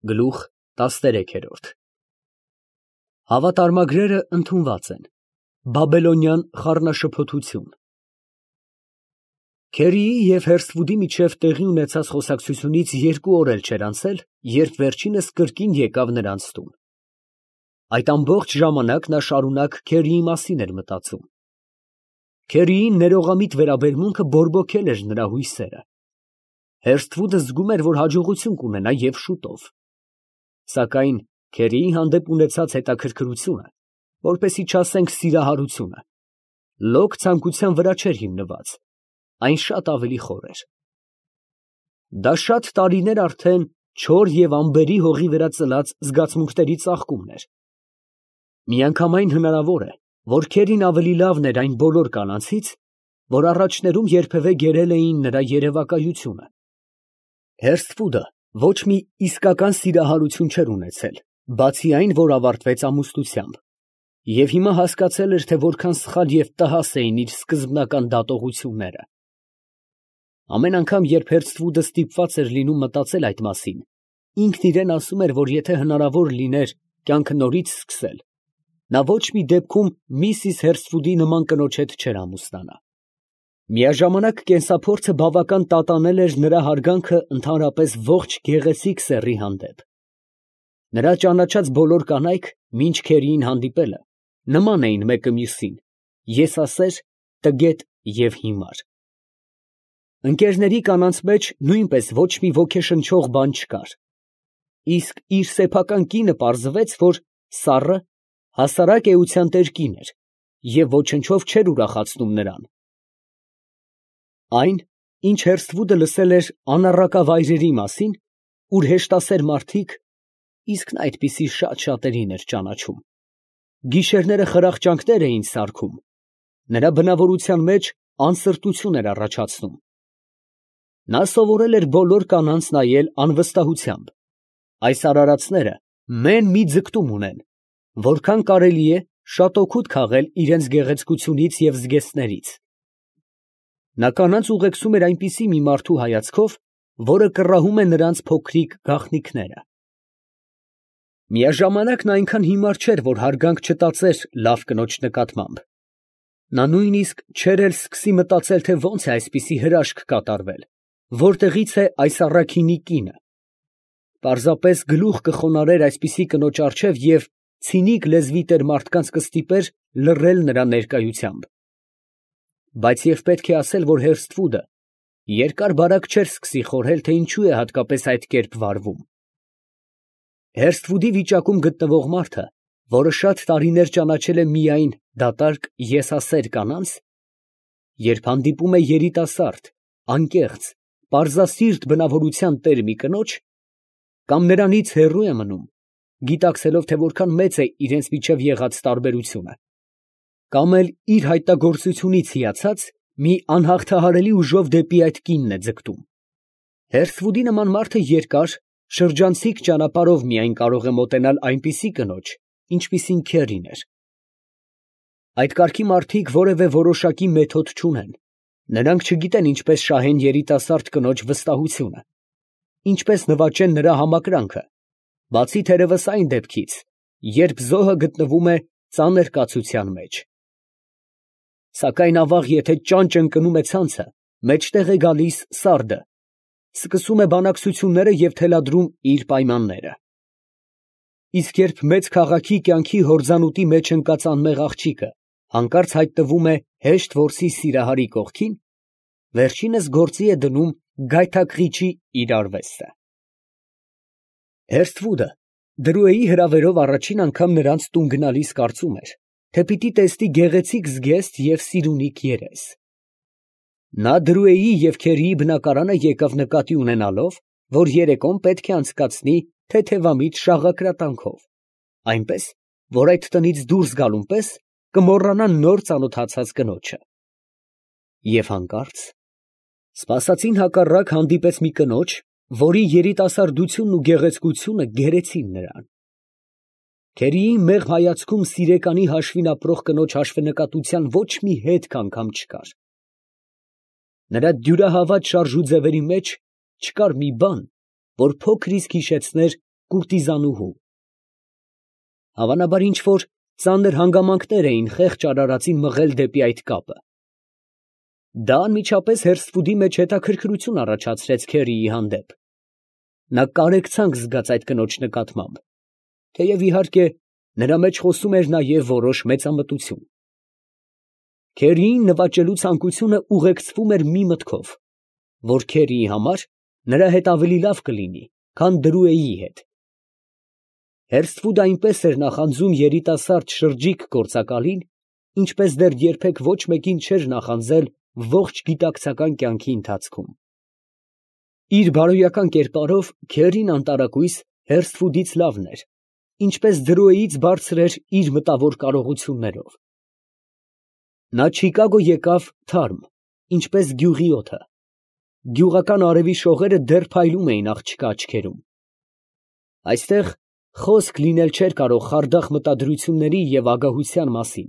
Գլուխ 13 Հավատարմագրերը ընդունված են։ Բաբելոնյան խառնաշփոթություն։ Քերիի և Հերսթվուդի միջև տեղի ունեցած խոսակցությունից 2 օր էլ չէր անցել, երբ վերջինս կրկին եկավ նրանց տուն։ Այդ ամբողջ ժամանակ նա շարունակ Քերիի մասին էր մտածում։ Քերիի ներողամիտ վերաբերմունքը բորբոքել էր նրա հույսերը։ Հերսթվուդը զգում էր, որ հաջողություն կունենա և շուտով։ Սակայն Քերիի հանդեպ ունեցած հետաքրքրությունը, որպեսզի չասենք սիրահարությունը, լոկ ցանկության վրա չէր հիմնված, այն շատ ավելի խոր էր։ Դա շատ տարիներ արդեն չոր և ամբերի հողի վրա ծլած զգացմունքների ծաղկումն էր։ Միանգամայն հնարավոր է, որ Քերին ավելի լավն էր այն բոլոր կանանցից, որ առաջներում երբևէ գերել էին նրա երևակայությունը։ Հերսթվուդը ոչ մի իսկական սիրահարություն չէր ունեցել, բացի այն, որ ավարտվեց ամուսնությամբ, և հիմա հասկացել էր, թե որքան սխալ և տհաս էին իր սկզբնական դատողությունները։ Ամեն անգամ, երբ Հերսթվուդը ստիպված էր լինում մտածել այդ մասին, ինքն իրան ասում էր, որ եթե հնարավոր լիներ կյանքը նորից սկսել, նա ոչ մի դեպքում միսիս Հերսթվուդի նման կնոջ հետ չէր ամուսնանա։ Միաժամանակ կենսափորձը բավական տատանել էր նրա հարգանքը ընդհանրապես ողջ գեղեցիկ սեռի հանդեպ։ Նրա ճանաչած բոլոր կանայք, մինչ Քերիին հանդիպելը, նման էին մեկը մյուսին, եսասեր, տգետ և հիմար։ Ընկերների կանանց մեջ նույնպես ոչ մի ոգեշնչող բան չկար։ Իսկ իր սեփական կինը պարզվեց, որ սառը, հասարակ էության տեր կին էր և ոչնչով չէր ուրախացնում նրան։ Այն, ինչ Հերսթվուդը լսել էր անառակավայրերի մասին, ուր հեշտասեր մարդիկ, իսկ նա այդպիսի շատ-շատերին էր ճանաչում, գիշերները խրախճանքներ էին սարքում, նրա բնավորության մեջ անսրտություն էր առաջացնում։ Նա սովորել էր բոլոր կանանց նայել անվստահությամբ։ Այս արարածները մեն մի ձգտում ունեն, որքան կարելի է շատ օգուտ քաղել իրենց գեղեցկությունից և զգեստներից։ Նա կանանց ուղեկցում էր այնպիսի մի մարդու հայացքով, որը կռահում է նրանց փոքրիկ գաղտնիքները։ Միաժամանակ նա այնքան հիմար չէր, որ հարգանք չտածեր լավ կնոջ նկատմամբ։ Նա նույնիսկ չէր էլ սկսի մտածել, թե ոնց է այսպիսի հրաշք կատարվել, որտեղից է այս առաքինի կինը։ Պարզապես գլուխ կխոնարհեր այսպիսի կնոջ առջև և ցինիկ լեզվի տեր մարդկանց կստիպեր լռել նրա ներկայությամբ։ Բայց և պետք է ասել, որ Հերսթվուդը երկար֊բարակ չէր սկսի խորհել, թե ինչու է հատկապես այդ կերպ վարվում։ Հերսթվուդի վիճակում գտնվող մարդը, որը շատ տարիներ ճանաչել է միայն դատարկ եսասեր կանանց, երբ հանդիպում է երիտասարդ, անկեղծ, պարզասիրտ բնավորության տեր մի կնոջ, կամ նրանից հեռու է մնում, գիտակցելով, թե որքան մեծ է իրենց միջև եղած տարբերությունը, կամ էլ իր հայտնագործությունից հիացած, մի անհաղթահարելի ուժով դեպի այդ կինն է ձգտում։ Հերսթվուդի նման մարդը երկար, շրջանցիկ ճանապարհով միայն կարող է մոտենալ այնպիսի կնոջ, ինչպիսին Քերին էր։ Այդ կարգի մարդիկ որևէ որոշակի մեթոդ չունեն, նրանք չգիտեն ինչպես շահեն երիտասարդ կնոջ վստահությունը, ինչպես նվաճեն նրա համակրանքը, բացի թերևս այն դեպքից, երբ զոհը գտնվում է ծանր կացության մեջ։ Սակայն ավաղ, եթե ճանճ ընկնում է ցանցը, մեջտեղ է գալիս սարդը, սկսում է բանակցությունները և թելադրում իր պայմանները։ Իսկ երբ մեծ քաղաքի կյանքի հորձանուտի մեջ ընկած անմեղ աղջիկը հանկարծ հայտնվում է հեշտ որսի սիրահարի կողքին, վերջինս գործի է դնում գայթակղիչի իր արվեստը։ Հերսթվուդը Դրուեի հրավերով առաջին անգամ նրանց տուն գնալիս կարծում էր, թե պիտի տեսնի գեղեցիկ զգեստ և սիրունիկ երես։ Նա Դրուեի և Քերիի բնակարանը եկավ նկատի ունենալով, որ երեկոն պետք է անցկացնի թեթևամիտ շաղակրատանքով, այնպես, որ այդ տնից դուրս գալուն պես կմոռանա նոր ծանոթացած կնոջը։ Եվ հանկարծ սպասածին հակառակ հանդիպեց մի կնոջ, որի երիտասարդությունն ու գեղեցկությունը գերեցին նրան։ Քերիի մեղմ հայացքում սիրեկանի հաշվին ապրող կնոջ հաշվենկատության ոչ մի հետք անգամ չկար։ Նրա դյուրահավատ շարժու ձևերի մեջ չկար մի բան, որ փոքր իսկ հիշեցներ կուրտիզանուհու։ Հավանաբար ինչ-որ ծանր հանգամանքներ էին խեղճ արարածին մղել դեպի այդ կապը։ Դա անմիջապես Հերսթվուդի մեջ հետաքրքրություն առաջացրեց Քերիի հանդեպ։ Նա կարեկցանք զգաց այդ կնոջ նկատմամբ, թեև իհարկե նրա մեջ խոսում էր նաև որոշ մեծամտություն։ Քերիին նվաճելու ցանկությունը ուղեկցվում էր մի մտքով, որ Քերիի համար նրա հետ ավելի լավ կլինի, քան Դրուեի հետ։ Հերսթվուդը այնպես էր նախանձում երիտասարդ շրջիկ գործակալին, ինչպես դեռ երբեք ոչ մեկին չէր նախանձել ողջ գիտակցական կյանքի ընթացքում։ Իր բարոյական կերպարով Քերին անտարակույս Հերսթվուդից լավն էր, ինչպես Դրուեից բարձր էր իր մտավոր կարողություններով։ Նա Չիկագո եկավ թարմ, ինչպես գյուղի օդը։ Գյուղական արևի շողերը դեռ փայլում էին աղջկա աչքերում։ Այստեղ խոսք լինել չէր կարող խարդախ մտադրությունների և ագահության մասին։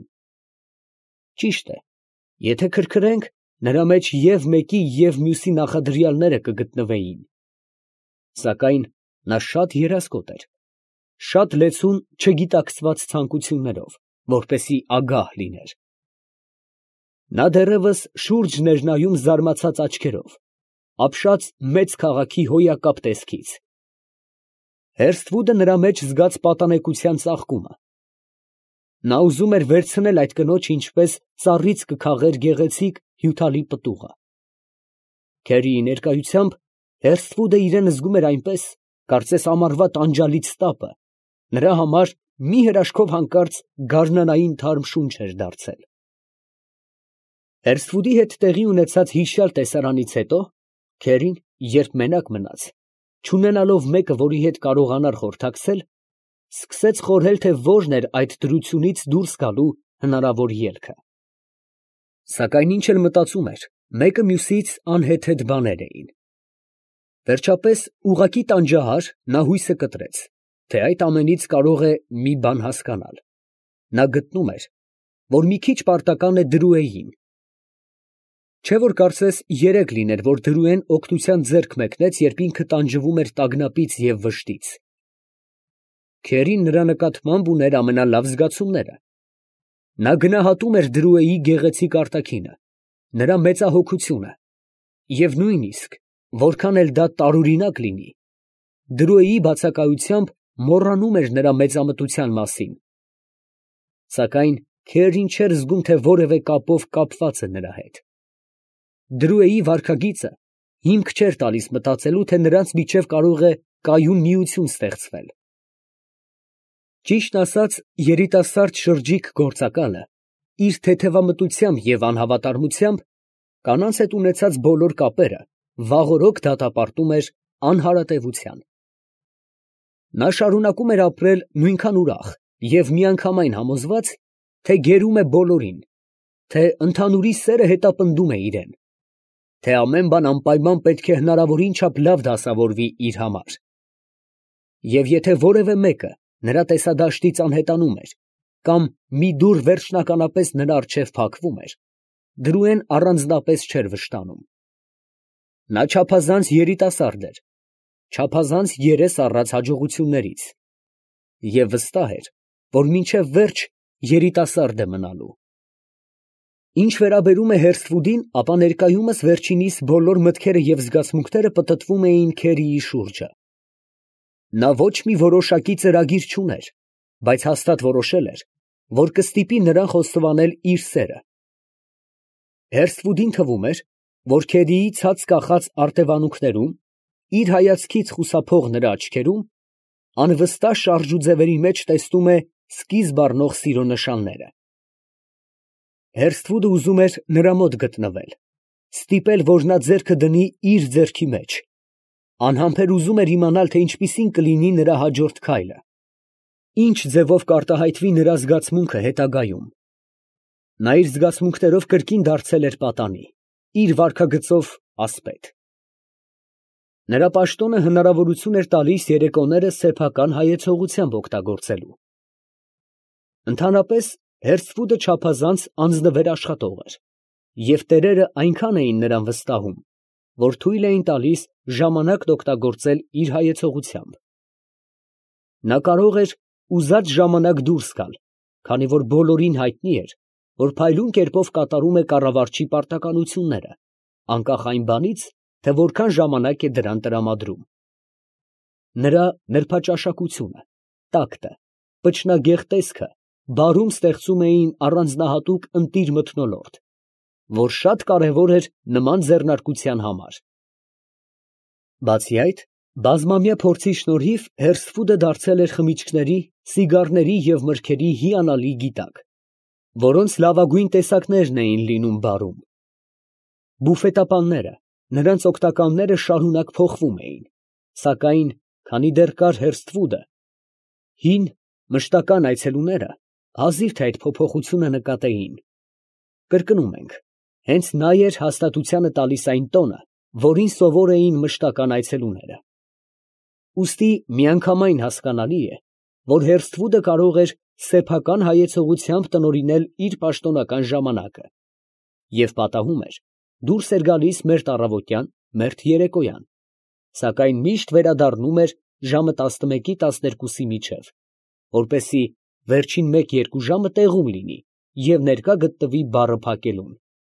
Ճիշտ է, եթե քրքրենք, նրա մեջ և մեկի և մյուսի նախադրյալները կգտնվեին։ Սակայն նա շատ երասկոտ էր, շատ լեցուն չգիտակցված ցանկություններով, որպեսզի ագահ լիներ։ Նա դեռևս շուրջն էր նայում զարմացած աչքերով, ապշած մեծ քաղաքի հոյակապ տեսքից։ Հերսթվուդը նրա մեջ զգաց պատանեկության ծաղկումը։ Նա ուզում էր վերցնել այդ կնոջ ինչպես ծառից կքաղեր գեղեցիկ հյութալի պտուղը։ Քերիի ներկայությամբ Հերսթվուդը իրան զգում էր այնպես, կարծես ամառվա տանջալից տապը նրա համար մի հրաշքով հանկարծ գարնանային թարմ շունչ էր դարձել։ Հերսթվուդի հետ տեղի ունեցած հիշյալ տեսարանից հետո Քերին, երբ մենակ մնաց, չունենալով մեկը, որի հետ կարողանար խորհրդակցել, սկսեց խորհել, թե որն էր այդ դրությունից դուրս գալու հնարավոր ելքը։ Սակայն ինչ էլ մտածում էր, մեկը մյուսից անհեթեթ բաներ էին։ Վերջապես, ուղղակի տանջահար, նա հույսը կտրեց, թե այդ ամենից կարող է մի բան հասկանալ։ Նա գտնում էր, որ մի քիչ պարտական է Դրուեին։ Չէ՞ որ կարծես երեկ լիներ, որ Դրուեն օգնության ձեռք մեկնեց, երբ ինքը տանջվում էր տագնապից և վշտից։ Քերին նրա նկատմամբ ուներ ամենալավ զգացումները։ Նա գնահատում էր Դրուեի գեղեցիկ արտաքինը, նրա մեծահոգությունը, և նույնիսկ, որքան էլ դա տարօրինակ լինի, Դրուեի բացակայությամբ մոռանում էր նրա մեծամտության մասին։ Սակայն Քերին չէր զգում, թե որևէ կապով կապված է նրա հետ։ Դրուեի վարքագիծը հիմք չէր տալիս մտածելու, թե նրանց միջև կարող է կայուն միություն ստեղծվել։ Ճիշտն ասած, երիտասարդ շրջիկ գործակալը իր թեթևամտությամբ և անհավատարմությամբ կանանց հետ ունեցած բոլոր կապերը վաղօրոք դատապարտում էր անհարատևության։ Նա շարունակում էր ապրել նույնքան ուրախ և միանգամայն համոզված, թե գերում է բոլորին, թե ընդհանուրի սերը հետապնդում է իրեն, թե ամեն բան անպայման պետք է հնարավորին չափ լավ դասավորվի իր համար։ Եվ եթե որևէ մեկը նրա տեսադաշտից անհետանում էր, կամ մի դուռ վերջնականապես նրա առջև փակվում էր, Դրուեն առանձնապես չէր վշտանում։ Նա չափազանց երիտասարդ էր, չափազանց երես առած հաջողություններից, և վստահ էր, որ մինչև վերջ երիտասարդ է մնալու։ Ինչ վերաբերում է Հերսթվուդին, ապա ներկայումս վերջինիս բոլոր մտքերը և զգացմունքները պտտվում էին Քերիի շուրջը։ Նա ոչ մի որոշակի ծրագիր չուներ, բայց հաստատ որոշել էր, որ կստիպի նրան խոստովանել իր սերը։ Հերսթվուդին թվում էր, որ Քերիի ցած կախած արտևանունքներում, իր հայացքից խուսափող նրա աչքերում, անվստահ շարժուձևերի մեջ տեսնում է սկիզբ առնող սիրո նշանները։ Հերսթվուդը ուզում էր նրա մոտ գտնվել, ստիպել, որ նա ձեռքը դնի իր ձեռքի մեջ, անհամբեր ուզում էր իմանալ, թե ինչպիսին կլինի նրա հաջորդ քայլը, ինչ ձևով կարտահայտվի նրա զգացմունքը հետագայում։ Նա իր զգացմունքներով կրկին դարձել էր պատանի, իր վարքագծով ասպետ։ Նրա պաշտոնը հնարավորություն էր տալիս երեկոները սեփական հայեցողությամբ օգտագործելու։ Ընդհանրապես, Հերսթվուդը չափազանց անձնվեր աշխատող էր, և տերերը այնքան էին նրան վստահում, որ թույլ էին տալիս ժամանակն օգտագործել իր հայեցողությամբ։ Նա կարող էր ուզած ժամանակ դուրս գալ, քանի որ բոլորին հայտնի էր, որ փայլուն կերպով կատարում է կառավարչի պարտականությունները, անկախ այն բանից, թե որքան ժամանակ է դրան տրամադրում։ Նրա նրբաճաշակությունը, տակտը, պչնագեղ տեսքը բարում ստեղծում էին առանձնահատուկ ընտիր մթնոլորտ, որ շատ կարևոր էր նման ձեռնարկության համար։ Բացի այդ, բազմամյա փորձի շնորհիվ Հերսթվուդը դարձել էր խմիչքների, սիգարների և մրգերի հիանալի գիտակ, որոնց լավագույն տեսակներն էին լինում բարում։ Բուֆետապանները, նրանց օգնականները շարունակ փոխվում էին, սակայն, քանի դեռ կար Հերսթվուդը, հին, մշտական այցելուները հազիվ թե այդ փոփոխությունը նկատեին։ Կրկնում ենք, հենց նա էր հաստատությանը տալիս այն տոնը, որին սովոր էին մշտական այցելուները։ Ուստի միանգամայն հասկանալի է, որ Հերսթվուդը կարող էր սեփական հայեցողությամբ տնօրինել իր պաշտոնական ժամանակը և պատահում էր դուրս էր գալիս մերթ առավոտյան, մերթ երեկոյան, սակայն միշտ վերադառնում էր ժամը 11-12-ի միջև, որպեսզի վերջին 1-2 ժամը տեղում լինի և ներկա գտնվի բառը փակելուն։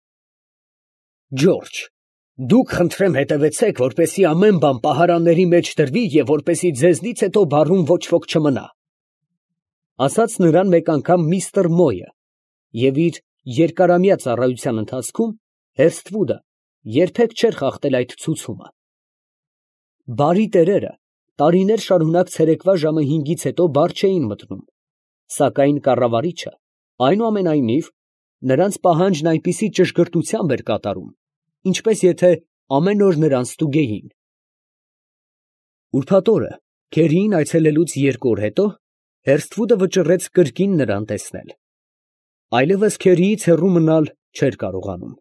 Ջորջ, դուք խնդրեմ հետևեցեք, որպեսզի ամեն բան պահարանների մեջ դրվի և որպեսզի ձեզնից հետո բառում ոչ ոք չմնա, ասաց նրան մեկ անգամ միստր Մոյը, և իր երկարամյա ծառայության ընթացքում Հերսթվուդը երբեք չէր խախտել այդ ցուցումը։ Բարի տերերը տարիներ շարունակ ցերեկվա ժամը 5-ից հետո բար չէին մտնում, սակայն կառավարիչը, այնուամենայնիվ, նրանց պահանջն այնպիսի ճշգրտությամբ էր կատարում, ինչպես եթե ամեն օր նրանց ստուգեին։ Ուրբաթ օրը քերիին այցելելուց 2 օր հետո Հերսթվուդը վճռեց կրկին նրան տեսնել։ Այլևս քերիից հեռու մնալ չէր կարողանում։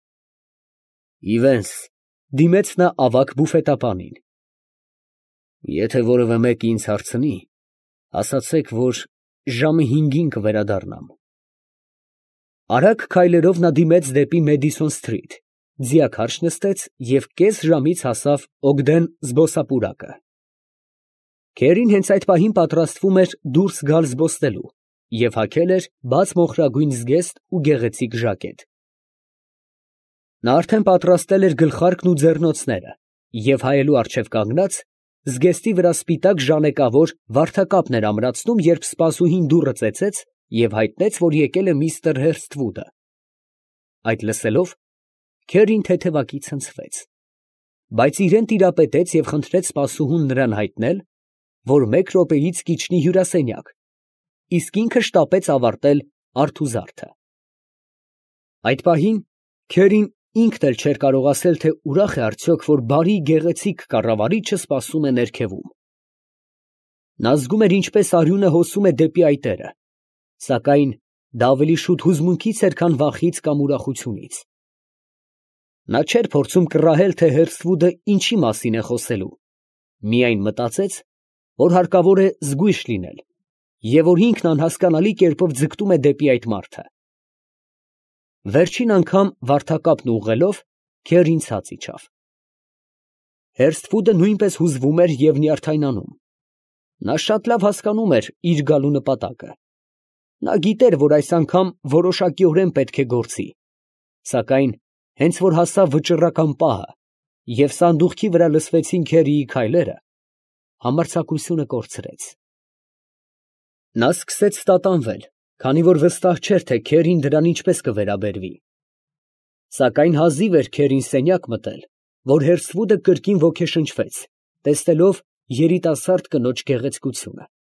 Իվենս, դիմեց նա ավագ բուֆետապանին, եթե որևէ մեկը ինձ հարցնի, ասացեք, որ ժամը 5-ին կվերադառնամ։ Արագ քայլերով նա դիմեց դեպի Մեդիսոն Սթրիթ, ձիաքարշ նստեց և կես ժամից հասավ Օգդեն զբոսապուրակը։ Քերին հենց այդ պահին պատրաստվում էր դուրս գալ զբոսնելու և հագել էր բաց մոխրագույն զգեստ ու գեղեցիկ ժակետ։ Նա արդեն պատրաստել էր գլխարկն ու ձեռնոցները և հայելու առջև կանգնած, զգեստի վրա սպիտակ ժանեկավոր վարդակապն էր ամրացնում, երբ սպասուհին դուռը ծեծեց և հայտնեց, որ եկել է միստր Հերսթվուդը։ Այդ լսելով, քերին թեթևակի ցնցվեց, բայց իրան տիրապետեց և խնդրեց սպասուհուն նրան հայտնել, որ 1 րոպեից կիջնի հյուրասենյակ, իսկ ինքը շտապեց ավարտել արթուզարդը։ Այդ պահին քերին ինքն էլ չէր կարող ասել, թե ուրախ է արդյոք, որ բարի գեղեցիկ կառավարիչը սպասում է ներքևում։ Նա զգում էր, ինչպես արյունը հոսում է դեպի այտերը, սակայն դա ավելի շուտ հուզմունքից էր, քան վախից կամ ուրախությունից։ Նա չէր փորձում կռահել, թե Հերսթվուդը ինչի մասին է խոսելու, միայն մտածեց, որ հարկավոր է զգույշ լինել և որ ինքն անհասկանալի կերպով ձգտում է դեպի այդ մարդը։ Վերջին անգամ վարդակապն ուղղելով, քերին ցած իջավ։ Հերսթվուդը նույնպես հուզվում էր և նյարդայնանում։ Նա շատ լավ հասկանում էր իր գալու նպատակը։ Նա գիտեր, որ այս անգամ որոշակիորեն պետք է գործի, սակայն հենց որ հասավ վճռական պահը և սանդուղքի վրա լսվեցին քերիի քայլերը, համարձակությունը կորցրեց։ Նա սկսեց տատանվել, քանի որ վստահ չէր, թե քերին դրան ինչպես կվերաբերվի։ Սակայն հազիվ էր քերին սենյակ մտել, որ Հերսթվուդը կրկին ոգեշնչվեց, տեսնելով երիտասարդ կնոջ գեղեցկությունը։